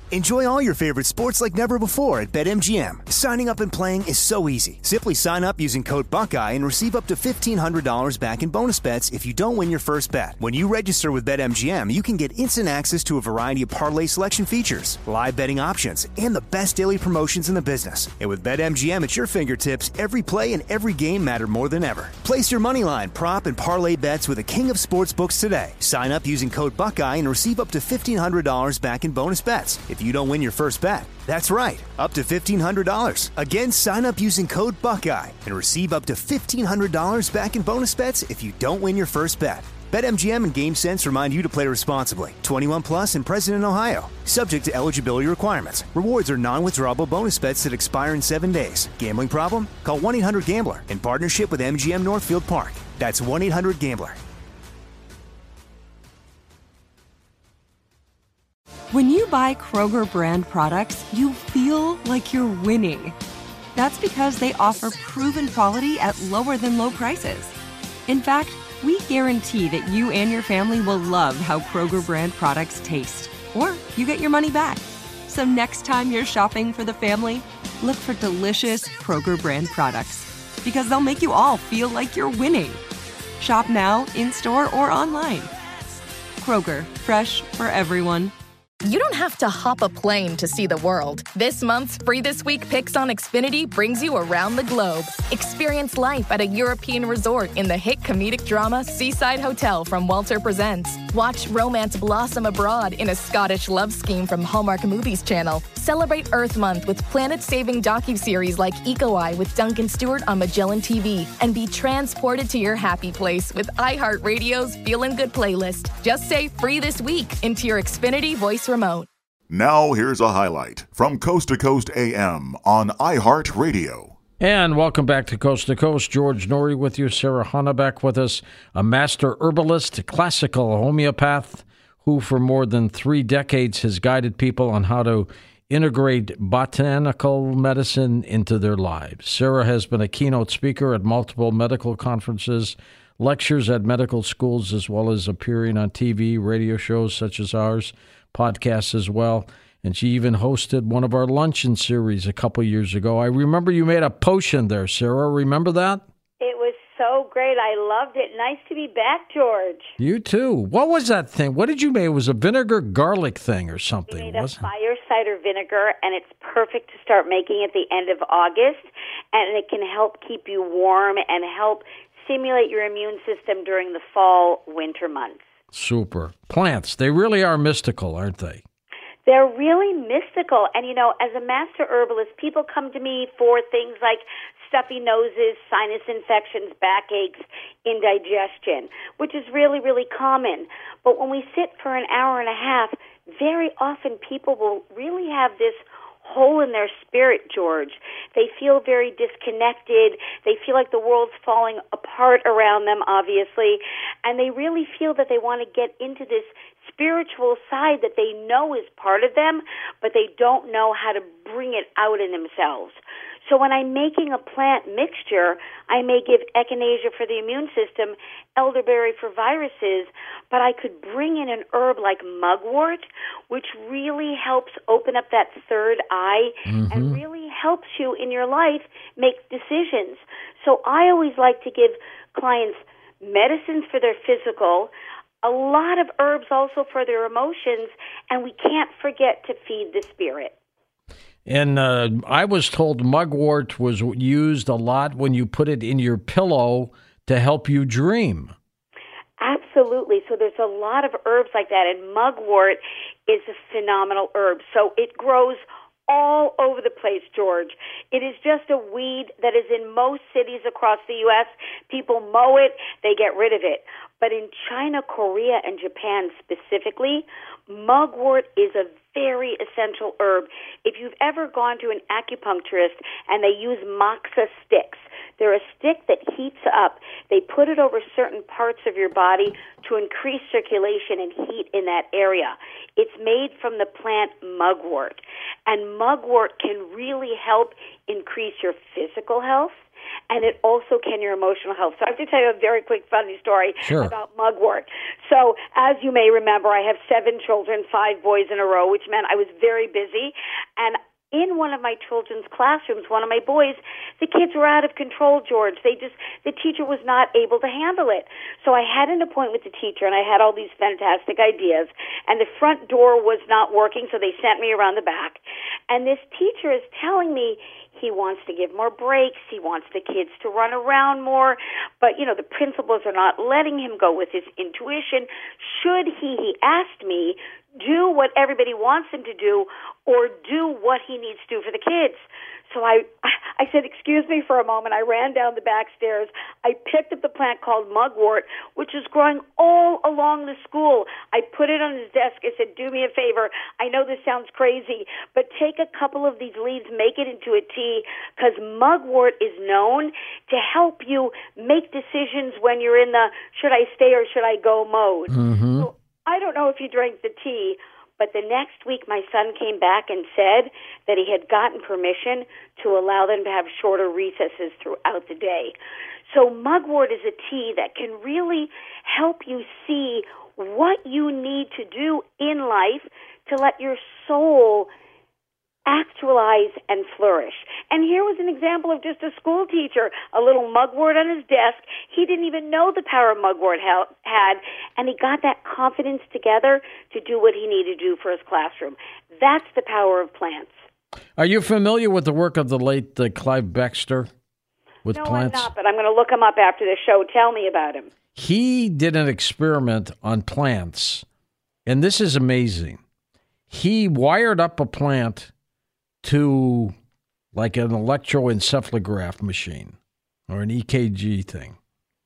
Enjoy all your favorite sports like never before at BetMGM. Signing up and playing is so easy. Simply sign up using code Buckeye and receive up to $1,500 back in bonus bets if you don't win your first bet. When you register with BetMGM, you can get instant access to a variety of parlay selection features, live betting options, and the best daily promotions in the business. And with BetMGM at your fingertips, every play and every game matter more than ever. Place your moneyline, prop, and parlay bets with the king of sportsbooks today. Sign up using code Buckeye and receive up to $1,500 back in bonus bets if you don't win your first bet. That's right, up to $1,500. Again, sign up using code Buckeye and receive up to $1,500 back in bonus bets if you don't win your first bet. BetMGM and GameSense remind you to play responsibly. 21 plus and present in Ohio. Subject to eligibility requirements. Rewards are non-withdrawable bonus bets that expire in 7 days. Gambling problem? Call 1-800-GAMBLER in partnership with MGM Northfield Park. That's 1-800-GAMBLER. When you buy Kroger brand products, you feel like you're winning. That's because they offer proven quality at lower than low prices. In fact, we guarantee that you and your family will love how Kroger brand products taste, or you get your money back. So next time you're shopping for the family, look for delicious Kroger brand products, because they'll make you all feel like you're winning. Shop now, in-store, or online. Kroger, fresh for everyone. You don't have to hop a plane to see the world. This month's Free This Week Picks on Xfinity brings you around the globe. Experience life at a European resort in the hit comedic drama Seaside Hotel from Walter Presents. Watch romance blossom abroad in a Scottish love scheme from Hallmark Movies Channel. Celebrate Earth Month with planet-saving docuseries like Eco Eye with Duncan Stewart on Magellan TV. And be transported to your happy place with iHeartRadio's Feelin' Good playlist. Just say Free This Week into your Xfinity voice remote. Now here's a highlight from Coast to Coast AM on iHeartRadio. And welcome back to Coast to Coast. George Noory with you. Sarah Hanna back with us, a master herbalist, classical homeopath, who for more than 3 decades has guided people on how to integrate botanical medicine into their lives. Sarah has been a keynote speaker at multiple medical conferences, lectures at medical schools, as well as appearing on TV, radio shows such as ours, podcasts as well. And she even hosted one of our luncheon series a couple years ago. I remember you made a potion there, Sarah. Remember that? It was so great. I loved it. Nice to be back, George. You too. What was that thing? What did you make? It was a vinegar garlic thing or something, We made wasn't a fire cider vinegar, and it's perfect to start making at the end of August. And it can help keep you warm and help stimulate your immune system during the fall, winter months. Super. Plants, they really are mystical, aren't they? They're really mystical. And, you know, as a master herbalist, people come to me for things like stuffy noses, sinus infections, backaches, indigestion, which is really, really common. But when we sit for an hour and a half, very often people will really have this hole in their spirit, George. They feel very disconnected. They feel like the world's falling apart around them, obviously. And they really feel that they want to get into this spiritual side that they know is part of them, but they don't know how to bring it out in themselves. So when I'm making a plant mixture, I may give echinacea for the immune system, elderberry for viruses, but I could bring in an herb like mugwort, which really helps open up that third eye and really helps you in your life make decisions. So I always like to give clients medicines for their physical, a lot of herbs also for their emotions, and we can't forget to feed the spirit. And I was told mugwort was used a lot when you put it in your pillow to help you dream. Absolutely. So there's a lot of herbs like that, and mugwort is a phenomenal herb. So it grows all over the place, George. It is just a weed that is in most cities across the U.S. People mow it, they get rid of it. But in China, Korea, and Japan specifically, mugwort is a very essential herb. If you've ever gone to an acupuncturist and they use moxa sticks, they're a stick that heats up. They put it over certain parts of your body to increase circulation and heat in that area. It's made from the plant mugwort. And mugwort can really help increase your physical health. and it also can your emotional health. So I have to tell you a very quick funny story about mugwort. So as you may remember, I have 7 children, 5 boys in a row, which meant I was very busy. And in one of my children's classrooms, one of my boys, the kids were out of control, George. The teacher was not able to handle it. So I had an appointment with the teacher, and I had all these fantastic ideas. And the front door was not working, so they sent me around the back. And this teacher is telling me he wants to give more breaks. He wants the kids to run around more. But, the principals are not letting him go with his intuition. Should he asked me, do what everybody wants him to do or do what he needs to do for the kids? So I said, excuse me for a moment. I ran down the back stairs. I picked up the plant called mugwort, which is growing all along the school. I put it on his desk. I said, do me a favor. I know this sounds crazy, but take a couple of these leaves, make it into a tea, because mugwort is known to help you make decisions when you're in the should I stay or should I go mode. Mm-hmm. So I don't know if you drank the tea, but the next week my son came back and said that he had gotten permission to allow them to have shorter recesses throughout the day. So mugwort is a tea that can really help you see what you need to do in life to let your soul actualize and flourish. And here was an example of just a school teacher, a little mugwort on his desk. He didn't even know the power mugwort had, and he got that confidence together to do what he needed to do for his classroom. That's the power of plants. Are you familiar with the work of the late Clive Baxter with plants? No, I'm not, but I'm going to look him up after the show. Tell me about him. He did an experiment on plants, and this is amazing. He wired up a plant to like an electroencephalograph machine or an EKG thing.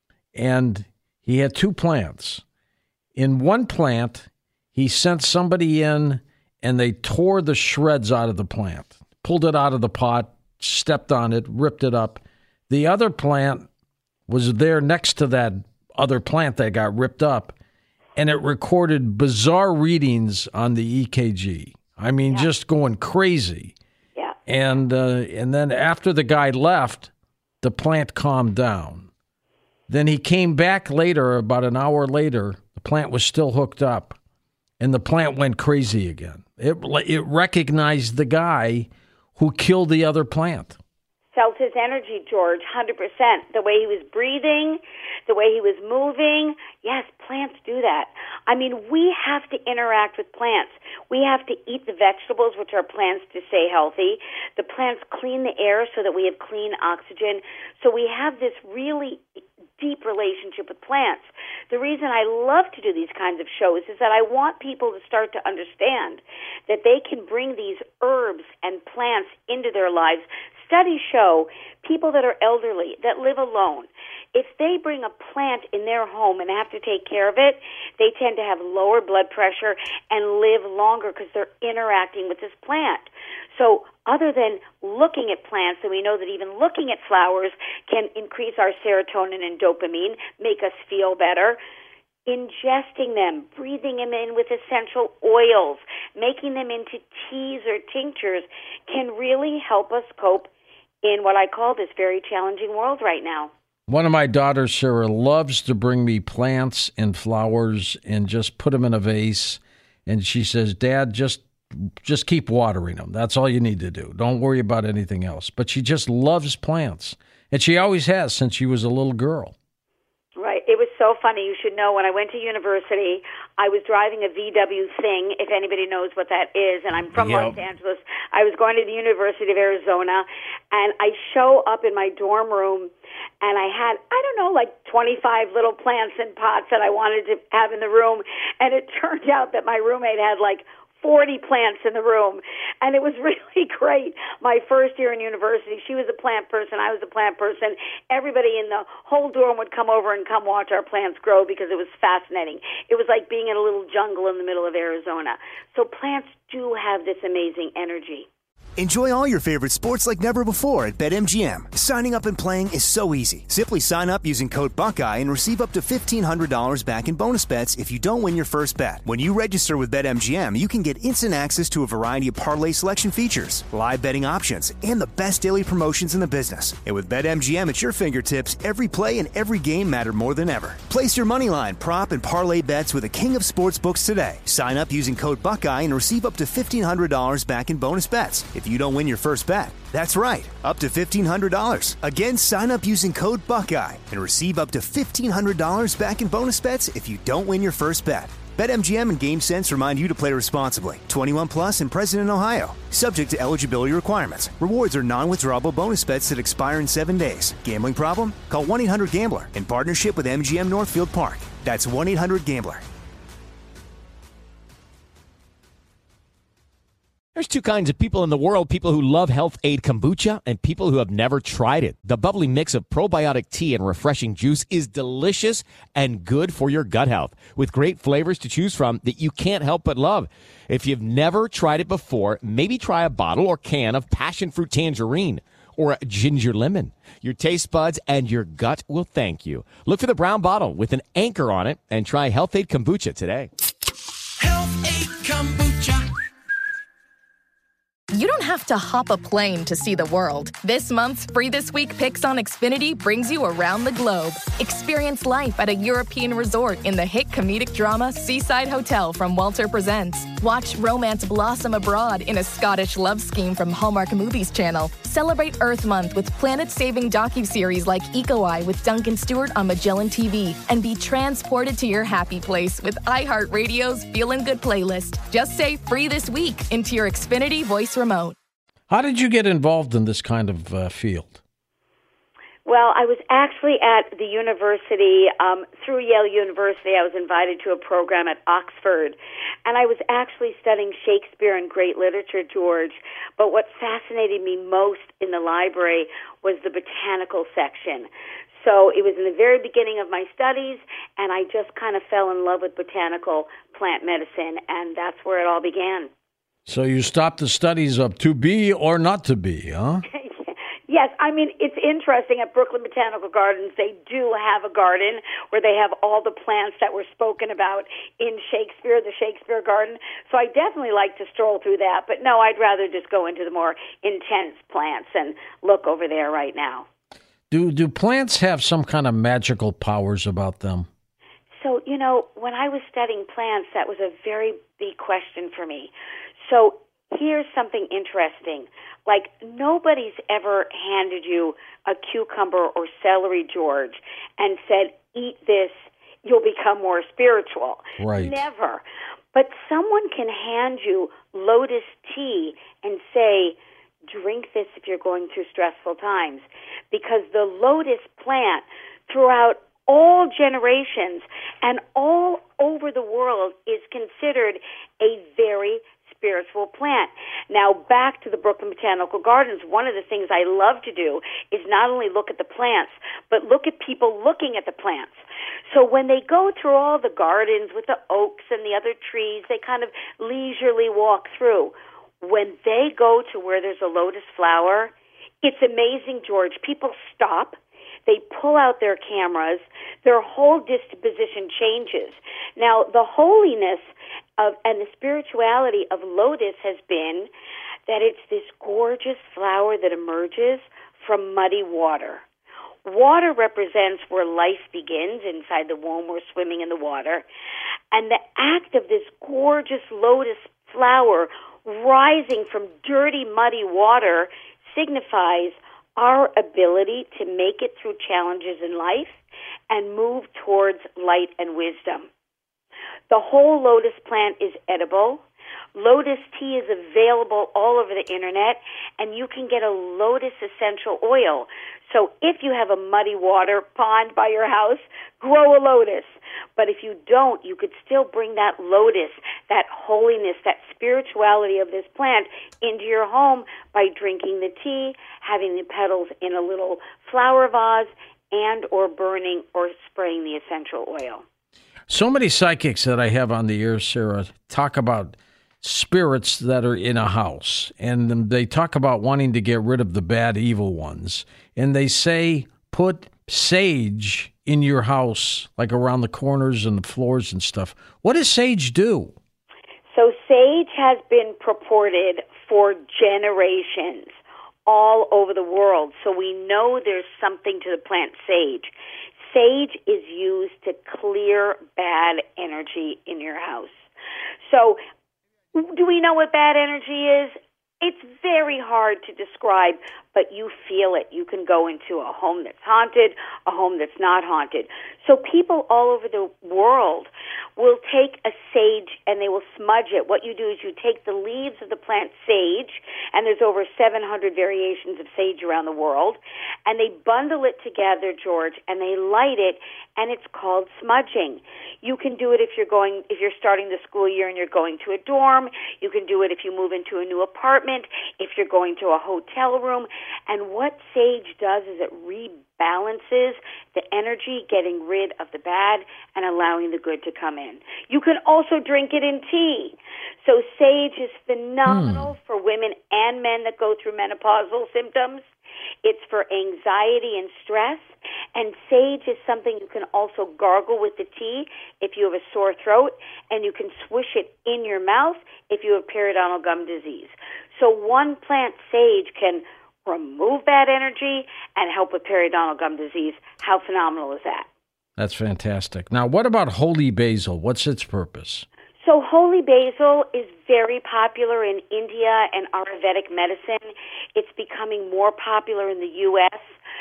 And he had 2 plants. In one plant, he sent somebody in and they tore the shreds out of the plant, pulled it out of the pot, stepped on it, ripped it up. The other plant was there next to that other plant that got ripped up, and it recorded bizarre readings on the EKG. I mean, just going crazy. And then after the guy left, the plant calmed down. Then he came back later, about an hour later. The plant was still hooked up, and the plant went crazy again. It recognized the guy who killed the other plant. Felt his energy, George, 100%. The way he was breathing, the way he was moving. Yes, plants do that. I mean, we have to interact with plants. We have to eat the vegetables, which are plants, to stay healthy. The plants clean the air so that we have clean oxygen. So we have this really deep relationship with plants. The reason I love to do these kinds of shows is that I want people to start to understand that they can bring these herbs and plants into their lives. Studies show people that are elderly, that live alone, if they bring a plant in their home and have to take care of it, they tend to have lower blood pressure and live longer because they're interacting with this plant. So other than looking at plants, and we know that even looking at flowers can increase our serotonin and dopamine, make us feel better, ingesting them, breathing them in with essential oils, making them into teas or tinctures can really help us cope in what I call this very challenging world right now. One of my daughters, Sarah, loves to bring me plants and flowers and just put them in a vase. And she says, Dad, just keep watering them. That's all you need to do. Don't worry about anything else. But she just loves plants. And she always has since she was a little girl. Right. It was so funny. You should know, when I went to university, I was driving a VW Thing, if anybody knows what that is, and I'm from Los Angeles. I was going to the University of Arizona, and I show up in my dorm room, and I had, 25 little plants in pots that I wanted to have in the room, and it turned out that my roommate had 40 plants in the room, and it was really great. My first year in university, she was a plant person, I was a plant person. Everybody in the whole dorm would come over and come watch our plants grow because it was fascinating. It was like being in a little jungle in the middle of Arizona. So plants do have this amazing energy. Enjoy all your favorite sports like never before at BetMGM. Signing up and playing is so easy. Simply sign up using code Buckeye and receive up to $1,500 back in bonus bets if you don't win your first bet. When you register with BetMGM, you can get instant access to a variety of parlay selection features, live betting options, and the best daily promotions in the business. And with BetMGM at your fingertips, every play and every game matter more than ever. Place your moneyline, prop, and parlay bets with the king of sportsbooks today. Sign up using code Buckeye and receive up to $1,500 back in bonus bets if you don't win your first bet. That's right, up to $1,500. Again, sign up using code Buckeye and receive up to $1,500 back in bonus bets if you don't win your first bet. BetMGM and GameSense remind you to play responsibly. 21 plus and present in Ohio. Subject to eligibility requirements. Rewards are non-withdrawable bonus bets that expire in 7 days. Gambling problem? Call 1-800-GAMBLER in partnership with MGM Northfield Park. That's 1-800-GAMBLER. There's two kinds of people in the world, people who love Health Aid Kombucha and people who have never tried it. The bubbly mix of probiotic tea and refreshing juice is delicious and good for your gut health, with great flavors to choose from that you can't help but love. If you've never tried it before, maybe try a bottle or can of passion fruit tangerine or a ginger lemon. Your taste buds and your gut will thank you. Look for the brown bottle with an anchor on it and try Health Aid Kombucha today. Health Aid Kombucha. You don't have to hop a plane to see the world. This month's Free This Week Picks on Xfinity brings you around the globe. Experience life at a European resort in the hit comedic drama Seaside Hotel from Walter Presents. Watch romance blossom abroad in a Scottish love scheme from Hallmark Movies Channel. Celebrate Earth Month with planet-saving docuseries like Eco Eye with Duncan Stewart on Magellan TV. And be transported to your happy place with iHeartRadio's Feelin' Good playlist. Just say Free This Week into your Xfinity voice remote. How did you get involved in this kind of field? Well, I was actually at the university, through Yale University. I was invited to a program at Oxford, and I was actually studying Shakespeare and great literature, George. But what fascinated me most in the library was the botanical section. So it was in the very beginning of my studies, and I just kind of fell in love with botanical plant medicine, and that's where it all began. So you stopped the studies of to be or not to be, huh? Yes, I mean, it's interesting. At Brooklyn Botanical Gardens, they do have a garden where they have all the plants that were spoken about in Shakespeare, the Shakespeare Garden. So I definitely like to stroll through that. But no, I'd rather just go into the more intense plants and look over there right now. Do plants have some kind of magical powers about them? So, you know, when I was studying plants, that was a very big question for me. So here's something interesting. Like, nobody's ever handed you a cucumber or celery, George, and said, eat this, you'll become more spiritual. Right. Never. But someone can hand you lotus tea and say, drink this if you're going through stressful times. Because the lotus plant, throughout all generations and all over the world, is considered a very spiritual plant. Now, back to the Brooklyn Botanical Gardens, one of the things I love to do is not only look at the plants, but look at people looking at the plants. So when they go through all the gardens with the oaks and the other trees, they kind of leisurely walk through. When they go to where there's a lotus flower, it's amazing, George. People stop. They pull out their cameras. Their whole disposition changes. Now, the holiness and the spirituality of lotus has been that it's this gorgeous flower that emerges from muddy water. Water represents where life begins inside the womb. We're swimming in the water. And the act of this gorgeous lotus flower rising from dirty, muddy water signifies our ability to make it through challenges in life and move towards light and wisdom. The whole lotus plant is edible. Lotus tea is available all over the internet, and you can get a lotus essential oil. So if you have a muddy water pond by your house, grow a lotus. But if you don't, you could still bring that lotus, that holiness, that spirituality of this plant into your home by drinking the tea, having the petals in a little flower vase, and or burning or spraying the essential oil. So many psychics that I have on the air, Sarah, talk about spirits that are in a house, and they talk about wanting to get rid of the bad, evil ones, and they say put sage in your house, like around the corners and the floors and stuff. What does sage do? So sage has been purported for generations all over the world. So we know there's something to the plant sage. Sage is used to clear bad energy in your house. So do we know what bad energy is? It's very hard to describe, but you feel it. You can go into a home that's haunted, a home that's not haunted. So people all over the world will take a sage and they will smudge it. What you do is you take the leaves of the plant sage, and there's over 700 variations of sage around the world, and they bundle it together, George, and they light it, and it's called smudging. You can do it if you're starting the school year and you're going to a dorm. You can do it if you move into a new apartment, if you're going to a hotel room. And what sage does is it rebalances the energy, getting rid of the bad and allowing the good to come in. You can also drink it in tea. So sage is phenomenal for women and men that go through menopausal symptoms. It's for anxiety and stress. And sage is something you can also gargle with the tea if you have a sore throat, and you can swish it in your mouth if you have periodontal gum disease. So one plant, sage, can remove bad energy and help with periodontal gum disease. How phenomenal is that? That's fantastic. Now, what about holy basil? What's its purpose? So holy basil is very popular in India and Ayurvedic medicine. It's becoming more popular in the U.S.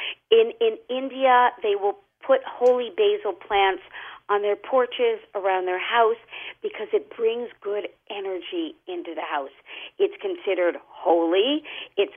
In India, they will put holy basil plants on their porches, around their house, because it brings good energy into the house. It's considered holy. It's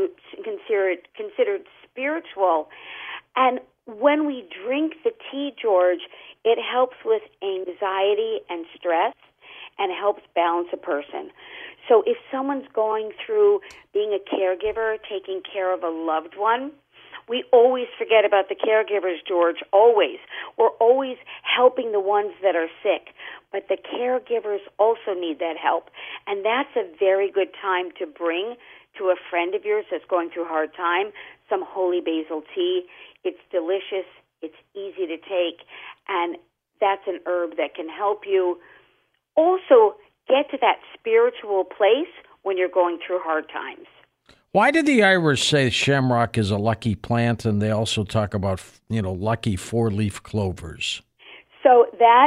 considered spiritual. And when we drink the tea, George, it helps with anxiety and stress and helps balance a person. So if someone's going through being a caregiver, taking care of a loved one, we always forget about the caregivers, George, always. We're always helping the ones that are sick, but the caregivers also need that help. And that's a very good time to bring to a friend of yours that's going through a hard time some holy basil tea. It's delicious, it's easy to take, and that's an herb that can help you also get to that spiritual place when you're going through hard times. Why did the Irish say shamrock is a lucky plant, and they also talk about, lucky four-leaf clovers? So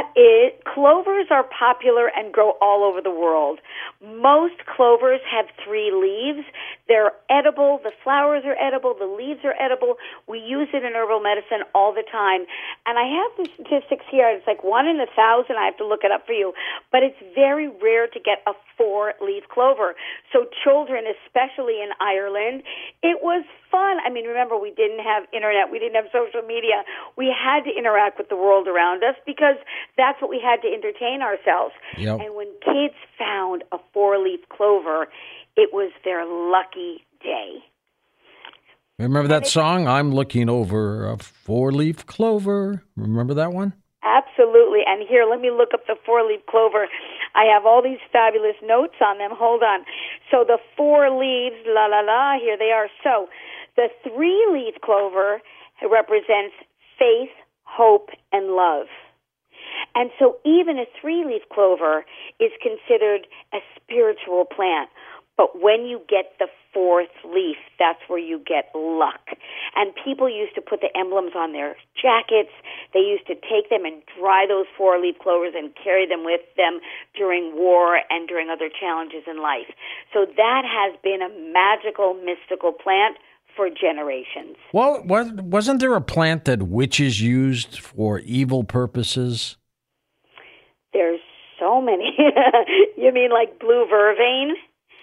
clovers are popular and grow all over the world. Most clovers have 3 leaves. They're edible. The flowers are edible. The leaves are edible. We use it in herbal medicine all the time. And I have the statistics here. It's like 1 in 1,000. I have to look it up for you. But it's very rare to get a 4-leaf clover. So children, especially in Ireland, it was fun. I mean, remember, we didn't have internet. We didn't have social media. We had to interact with the world around us because that's what we had to entertain ourselves. Yep. And when kids found a 4-leaf clover, it was their lucky day. Remember that song, I'm looking over a 4-leaf clover? Remember that one? Absolutely. And here, let me look up the 4-leaf clover. I have all these fabulous notes on them. Hold on. So the 4 leaves, la, la, la, here they are. So the 3-leaf clover represents faith, hope, and love. And so even a 3-leaf clover is considered a spiritual plant. But when you get the 4th leaf, that's where you get luck. And people used to put the emblems on their jackets. They used to take them and dry those 4-leaf clovers and carry them with them during war and during other challenges in life. So that has been a magical, mystical plant for generations. Well, wasn't there a plant that witches used for evil purposes? There's so many. You mean like blue vervain?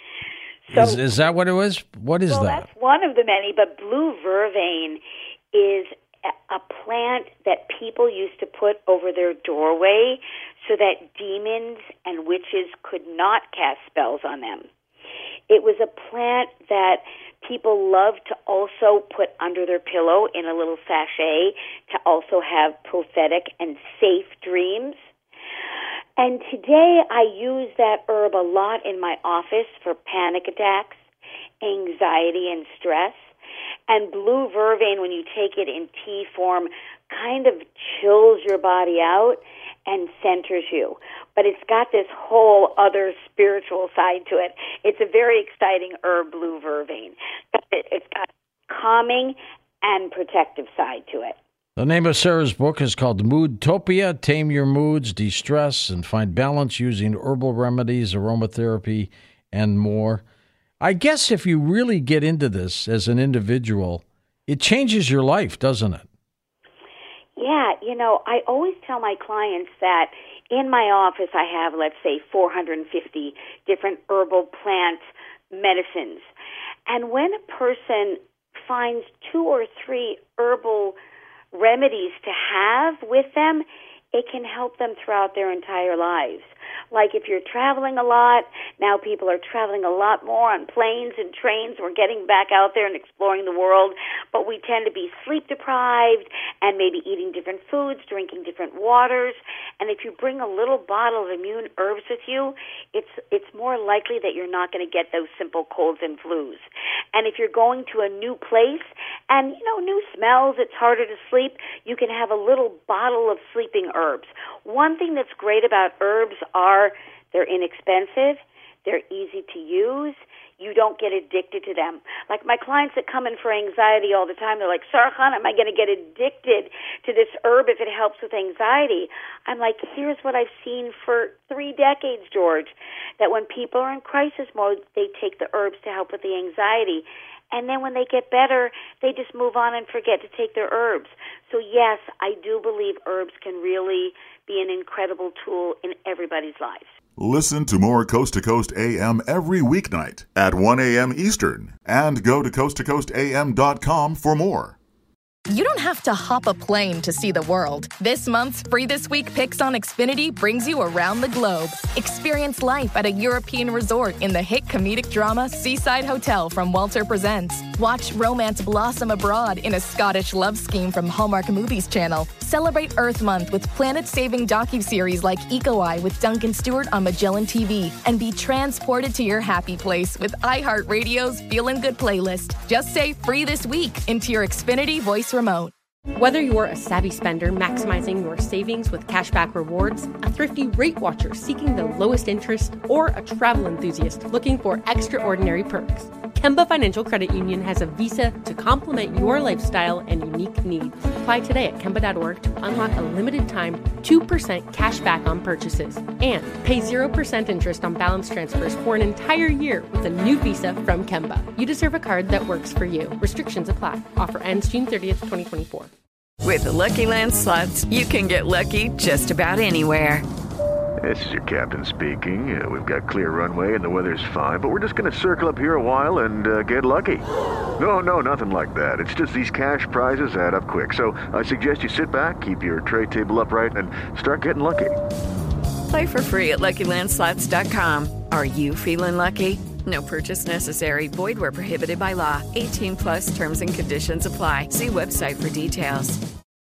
So, is that what it was? What is that? That's one of the many, but blue vervain is a plant that people used to put over their doorway so that demons and witches could not cast spells on them. It was a plant that people loved to also put under their pillow in a little sachet to also have prophetic and safe dreams. And today I use that herb a lot in my office for panic attacks, anxiety, and stress. And blue vervain, when you take it in tea form, kind of chills your body out and centers you. But it's got this whole other spiritual side to it. It's a very exciting herb, blue vervain. It's got calming and protective side to it. The name of Sarah's book is called Moodtopia, Tame Your Moods, De-Stress, and Find Balance Using Herbal Remedies, Aromatherapy, and more. I guess if you really get into this as an individual, it changes your life, doesn't it? Yeah, I always tell my clients that in my office I have, let's say, 450 different herbal plant medicines. And when a person finds 2 or 3 herbal remedies to have with them, it can help them throughout their entire lives. Like if you're traveling a lot, now people are traveling a lot more on planes and trains. We're getting back out there and exploring the world, but we tend to be sleep deprived and maybe eating different foods, drinking different waters. And if you bring a little bottle of immune herbs with you, it's more likely that you're not going to get those simple colds and flus. And if you're going to a new place and, new smells, it's harder to sleep, you can have a little bottle of sleeping herbs. One thing that's great about herbs are they're inexpensive, they're easy to use, you don't get addicted to them. Like my clients that come in for anxiety all the time, they're like, Sarahana, am I going to get addicted to this herb if it helps with anxiety? I'm like, here's what I've seen for 3 decades, George, that when people are in crisis mode, they take the herbs to help with the anxiety. And then when they get better, they just move on and forget to take their herbs. So yes, I do believe herbs can really be an incredible tool in everybody's lives. Listen to more Coast to Coast AM every weeknight at 1 a.m. Eastern. And go to coasttocoastam.com for more. You don't have to hop a plane to see the world. This month's Free This Week Picks on Xfinity brings you around the globe. Experience life at a European resort in the hit comedic drama Seaside Hotel from Walter Presents. Watch romance blossom abroad in a Scottish love scheme from Hallmark Movies Channel. Celebrate Earth Month with planet-saving docuseries like Eco Eye with Duncan Stewart on Magellan TV. And be transported to your happy place with iHeartRadio's Feelin' Good playlist. Just say Free This Week into your Xfinity voice remote. Whether you're a savvy spender maximizing your savings with cashback rewards, a thrifty rate watcher seeking the lowest interest, or a travel enthusiast looking for extraordinary perks, Kemba Financial Credit Union has a visa to complement your lifestyle and unique needs. Apply today at Kemba.org to unlock a limited-time 2% cash back on purchases and pay 0% interest on balance transfers for an entire year with a new visa from Kemba. You deserve a card that works for you. Restrictions apply. Offer ends June 30th, 2024. With the Lucky Land Slots, you can get lucky just about anywhere. This is your captain speaking. We've got clear runway and the weather's fine, but we're just going to circle up here a while and get lucky. No, nothing like that. It's just these cash prizes add up quick. So I suggest you sit back, keep your tray table upright, and start getting lucky. Play for free at LuckyLandSlots.com. Are you feeling lucky? No purchase necessary. Void where prohibited by law. 18+ terms and conditions apply. See website for details.